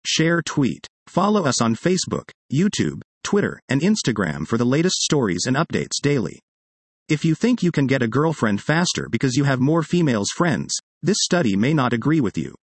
share, tweet. Follow us on Facebook, YouTube, Twitter, and Instagram for the latest stories and updates daily. If you think you can get a girlfriend faster because you have more females friends, this study may not agree with you.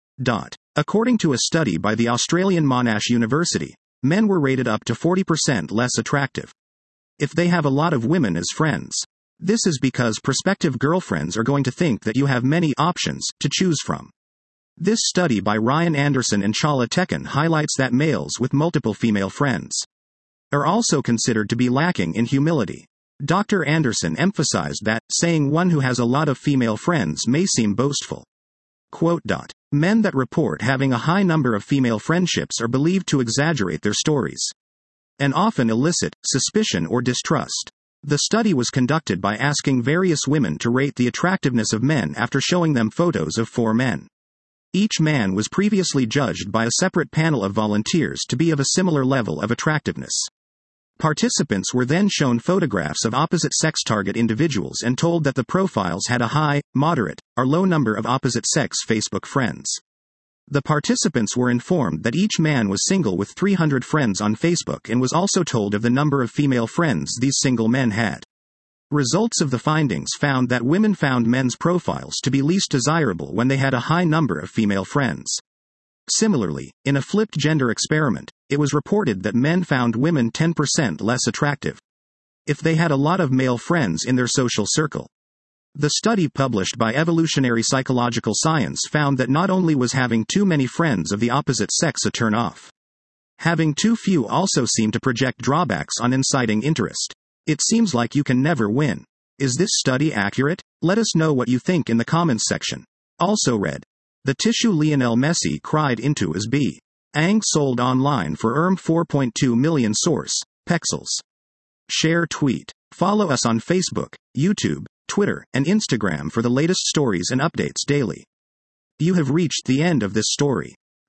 According to a study by the Australian Monash University, men were rated up to 40% less attractive if they have a lot of women as friends. This is because prospective girlfriends are going to think that you have many options to choose from. This study by Ryan Anderson and Chala Tekin highlights that males with multiple female friends are also considered to be lacking in humility. Dr. Anderson emphasized that saying one who has a lot of female friends may seem boastful. Quote. Men that report having a high number of female friendships are believed to exaggerate their stories and often elicit suspicion or distrust. The study was conducted by asking various women to rate the attractiveness of men after showing them photos of 4 men. Each man was previously judged by a separate panel of volunteers to be of a similar level of attractiveness. Participants were then shown photographs of opposite-sex target individuals and told that the profiles had a high, moderate, or low number of opposite-sex Facebook friends. The participants were informed that each man was single with 300 friends on Facebook and was also told of the number of female friends these single men had. Results of the findings found that women found men's profiles to be least desirable when they had a high number of female friends. Similarly, in a flipped gender experiment, it was reported that men found women 10% less attractive if they had a lot of male friends in their social circle. The study published by Evolutionary Psychological Science found that not only was having too many friends of the opposite sex a turn-off, having too few also seemed to project drawbacks on inciting interest. It seems like you can never win. Is this study accurate? Let us know what you think in the comments section. Also read. The tissue Lionel Messi cried into is B. Ang sold online for $4.2 million. Source, Pexels. Share, tweet. Follow us on Facebook, YouTube, Twitter, and Instagram for the latest stories and updates daily. You have reached the end of this story.